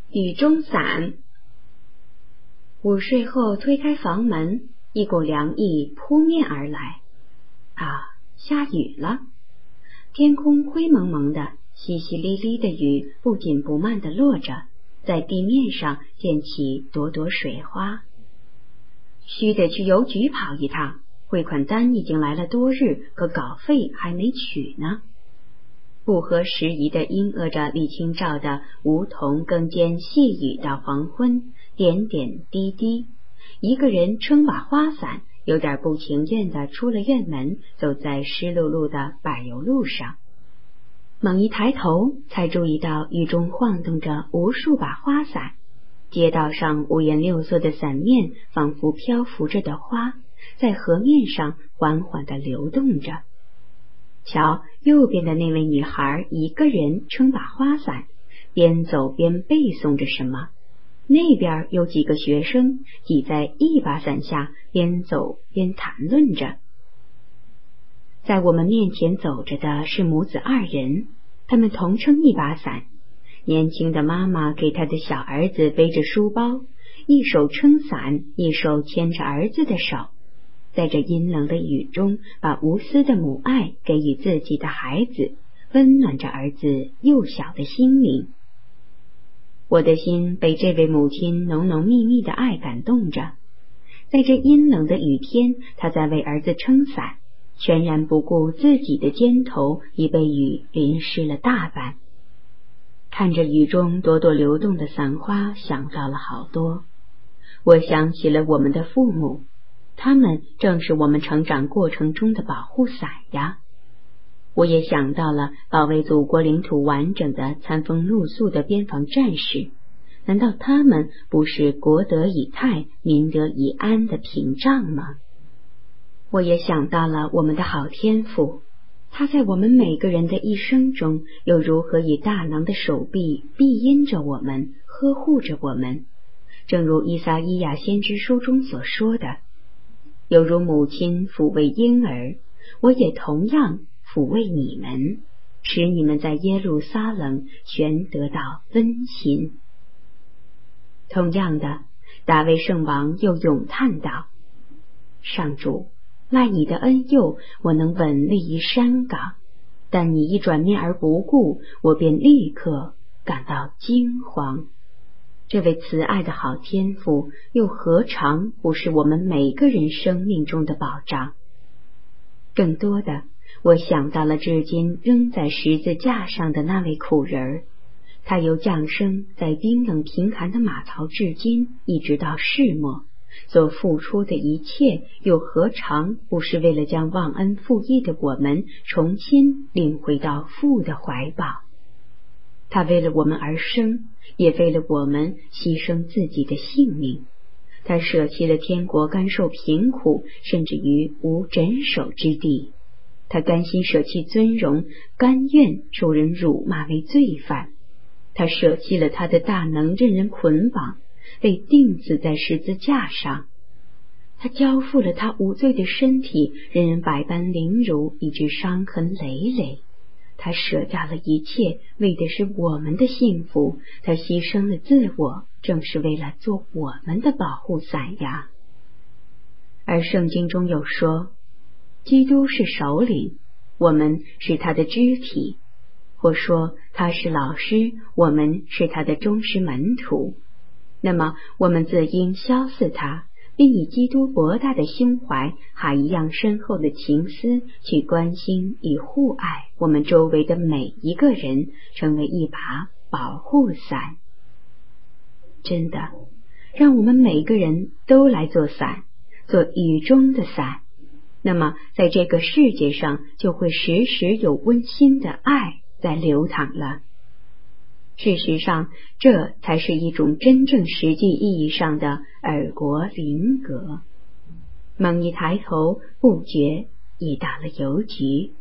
雨中伞。午睡后推开房门，一股凉意扑面而来。下雨了。天空灰蒙蒙的，淅淅沥沥的雨不紧不慢地落着，在地面上溅起朵朵水花。须得去邮局跑一趟，汇款单已经来了多日，可稿费还没取呢。不合时宜地应和着李清照的梧桐更兼细雨到黄昏，点点滴滴。一个人撑把花伞，有点不情愿地出了院门，走在湿漉漉的柏油路上。猛一抬头，才注意到雨中晃动着无数把花伞，街道上五颜六色的伞面仿佛漂浮着的花，在河面上缓缓地流动着。瞧，右边的那位女孩一个人撑把花伞，边走边背诵着什么。那边有几个学生挤在一把伞下，边走边谈论着。在我们面前走着的是母子二人，他们同撑一把伞。年轻的妈妈给她的小儿子背着书包，一手撑伞，一手牵着儿子的手，在这阴冷的雨中，把无私的母爱给予自己的孩子，温暖着儿子幼小的心灵。我的心被这位母亲浓浓密密的爱感动着。在这阴冷的雨天，她在为儿子撑伞，全然不顾自己的肩头已被雨淋湿了大半。看着雨中朵朵流动的伞花，想到了好多。我想起了我们的父母，他们正是我们成长过程中的保护伞呀。我也想到了保卫祖国领土完整的餐风露宿的边防战士，难道他们不是国德以泰、民德以安的屏障吗？我也想到了我们的好天父，他在我们每个人的一生中，又如何以大能的手臂庇荫着我们，呵护着我们。正如以撒依亚先知书中所说的，犹如母亲抚慰婴儿，我也同样抚慰你们，使你们在耶路撒冷全得到温馨。同样的，大卫圣王又咏叹道：上主，赖你的恩佑，我能稳立于山岗，但你一转面而不顾，我便立刻感到惊慌。这位慈爱的好天父，又何尝不是我们每个人生命中的保障？更多的，我想到了至今仍在十字架上的那位苦人儿，他由降生在冰冷贫寒的马槽至今，一直到世末，所付出的一切，又何尝不是为了将忘恩负义的我们重新领回到父的怀抱？他为了我们而生，也为了我们牺牲自己的性命。他舍弃了天国，甘受贫苦，甚至于无枕首之地。他甘心舍弃尊荣，甘愿受人辱骂为罪犯。他舍弃了他的大能，任人捆绑，被钉死在十字架上。他交付了他无罪的身体，任人百般凌辱，以致伤痕累累。他舍掉了一切，为的是我们的幸福。他牺牲了自我，正是为了做我们的保护伞呀。而圣经中有说，基督是首领，我们是他的肢体，或说他是老师，我们是他的忠实门徒。那么我们自应肖似他，并以基督博大的胸怀，海一样深厚的情思，去关心与护爱我们周围的每一个人，成为一把保护伞。真的，让我们每个人都来做伞，做雨中的伞，那么在这个世界上就会时时有温馨的爱在流淌了。事实上，这才是一种真正实际意义上的尔国邻格。猛一抬头，不觉已到了邮局。